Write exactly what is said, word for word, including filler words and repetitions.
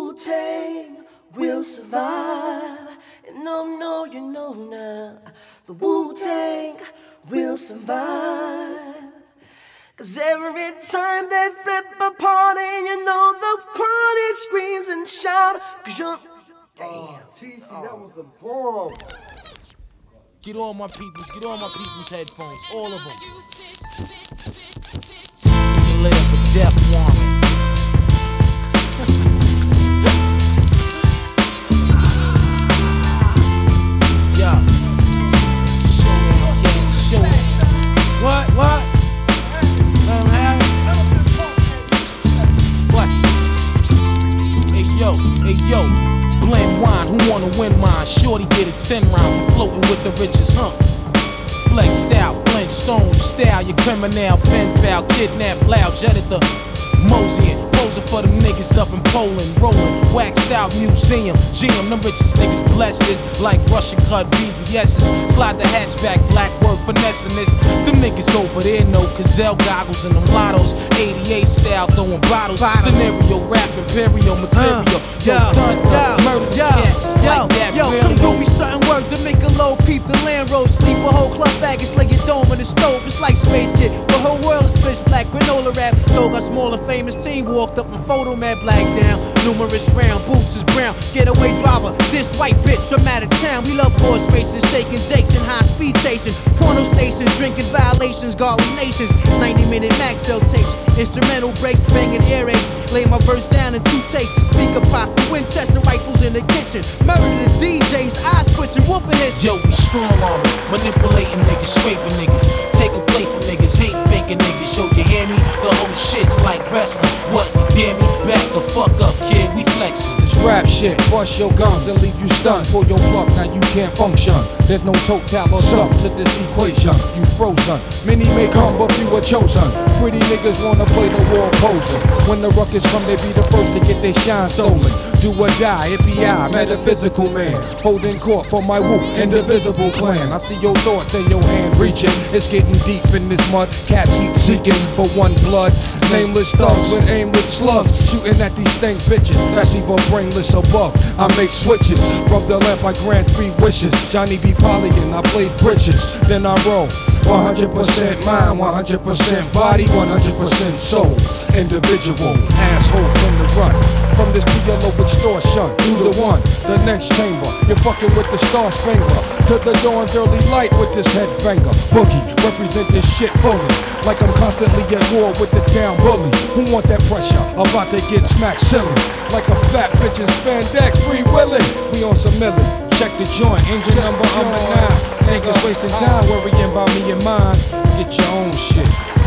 Wu-Tang will survive. And no, no, you know now, the Wu-Tang will survive. Cause every time they flip a party, you know the party screams and shouts. Cause you're, damn, oh, T C, that was a bomb. Get all my peoples, get all my people's headphones, all of them. You lay up a death warrant. Yeah. Show it, King, show it. What, what? What's Hey yo, hey yo. Blend wine, who wanna win mine? Shorty get a ten round, floating with the riches, huh? Flex style, blend stone style, your criminal, pen pal, kidnap, loud, jetted the Mosey, posing for them niggas up in Poland, rolling, waxed out museum, G M, them richest niggas blessed this, like Russian cut V V S's, slide the hatchback, black word finessing this, them niggas over there know Gazelle goggles and them lottos, eighty-eight style throwing bottles, Bottom. Scenario, rap, imperial material, uh, yo, thunder, yo, murder, yo, yes, yo, like that, yo, really come do me something work to make a low peep, the land road, sleep a whole club bag, it's like your dome in the stove, it's like Space Kid, the whole world is pitch black, granola rap, though got smaller famous team walked up and photo man black down. Numerous round, boots is brown. Getaway driver, this white bitch from out of town. We love horse racing, shaking jakes and high speed chasing. Porno stations, drinking violations, godly nations. ninety minute Maxell tapes, instrumental breaks, banging earaches. Lay my verse down in two takes. The speaker pop, the Winchester rifles in the kitchen. Murder the D Js, eyes twitching, whooping his. Yo, we strong on it, manipulating niggas, scraping niggas. Take a plate for niggas, hate faking niggas. Yo, you hear me? The whole shit's like wrestling. What, you dare me? Back the fuck up, kid, we flexing. This rap shit, bust your guns and leave you stunned. Pull your plug, now you can't function. There's no total or sum to this equation. You frozen, many may come but few are chosen. Pretty niggas wanna play the war posing. When the ruckus come, they be the first to get their shine stolen. Do or die, F B I, metaphysical man. Holding court for my woo, indivisible clan. I see your thoughts and your hand reaching. It's getting deep in this mud. Cats heat seeking for one blood. Nameless thugs with aimless slugs. Shooting at these stank bitches. That's even brainless above. I make switches. Rub the lamp, I grant three wishes. Johnny B. Pollyan, I blaze britches. Then I roll. one hundred percent mind, one hundred percent body, one hundred percent soul. Individual, assholes from the run. From this P L O extortion, do the one, the next chamber. You're fucking with the Star Spangler. To the dawn's early light with this headbanger. Boogie, represent this shit fully. Like I'm constantly at war with the town bully. Who want that pressure? About to get smacked silly. Like a fat bitch in spandex, free willing. We on some milli. Check the joint, engine number under nine. Niggas wasting time worrying about me and mine. Get your own shit.